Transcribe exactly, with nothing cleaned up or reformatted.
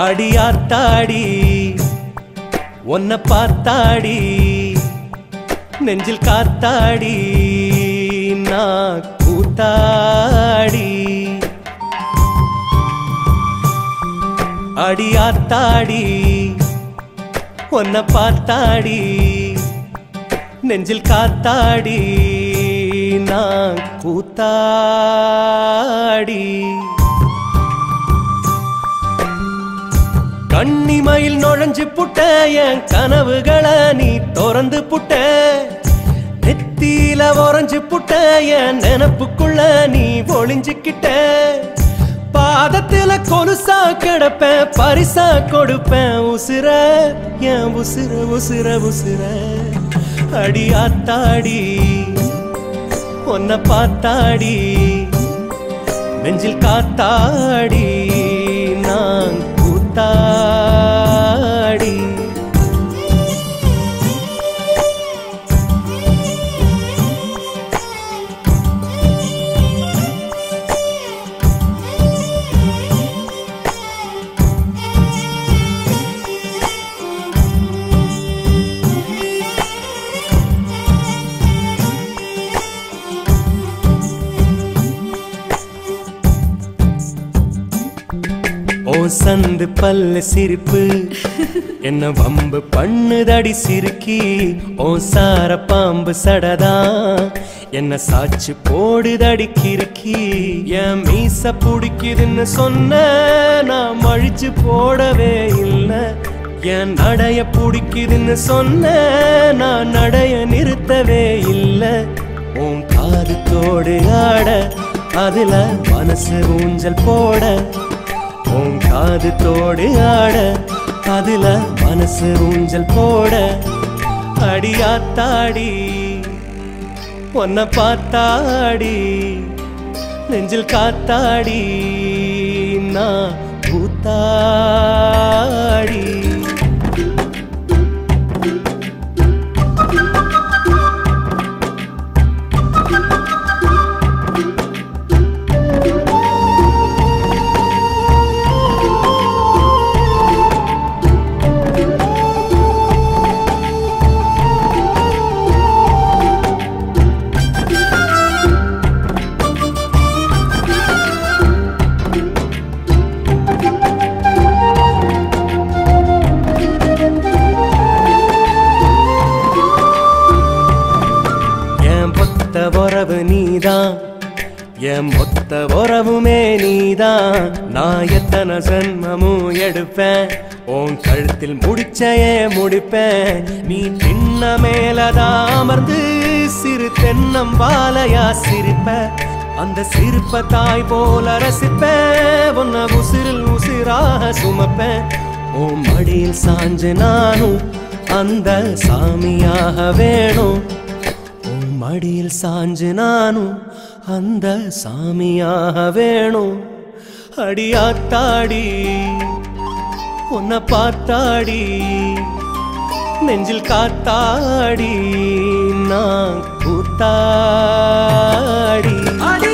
அடியாத்தாடி உன்னை பார்த்தாடி நெஞ்சில் காத்தாடி நான் கூத்தாடி அடியாத்தாடி உன்னை பார்த்தாடி நெஞ்சில் காத்தாடி நான் கூத்தாடி கண்ணிமையில் நுழைஞ்சு புட்ட என் கனவுகளை நீ திறந்து புட்ட நெத்தியில உறைஞ்சு புட்ட என் நினப்புக்குள்ள நீ ஒளிஞ்சுக்கிட்ட பாதத்தில கொலுசா கிடப்பேன் பரிசா கொடுப்பேன் உசுர என் உசுர உசுர உசுர அடியாத்தாடி உன்னை பார்த்தாடி நெஞ்சில் காத்தாடி நான் கூத்தாடி ஓ சந்து பல்ல சிரிப்பு என்ன வம்பு பண்ணுதடி சிரிக்கி ஓ சார பாம்பு சடதா என்ன சாச்சு போடுதடி கிறுக்கி என் மீச பிடிக்குதுன்னு சொன்ன நான் மழிச்சு போடவே இல்லை என் நடைய பிடிக்குதுன்னு சொன்ன நான் நடைய நிறுத்தவே இல்லை உன் காது தோடு ஆட அதுல மனசு ஊஞ்சல் போட உன் காது தோடு ஆட அதுல மனசு ஊஞ்சல் போட அடியாத்தாடி உன்னை பார்த்தாடி நெஞ்சில் காத்தாடி நான் கூத்தாடி உறவு நீதான் என் மொத்த உறவுமே நீதான் நான் எத்தனை ஜன்மமும் எடுப்பேன் உன் கழுத்தில் முடிச்சையே முடிப்பேன் நீ தின்ன மேலதான் அமர்ந்து சிறு தென்னம்பாலையா சிரிப்ப அந்த சிரிப்ப தாய் போல ரசிப்பேன் உன்னை உசிரில் உசிராக சுமப்பேன் உன் மடியில் சாஞ்சு நானும் அந்த சாமியாக வேணும் மடியில் சாஞ்சு நானும் அந்த சாமியாக வேணும் அடியாத்தாடி உன்னை பார்த்தாடி நெஞ்சில் காத்தாடி நான் கூத்தாடி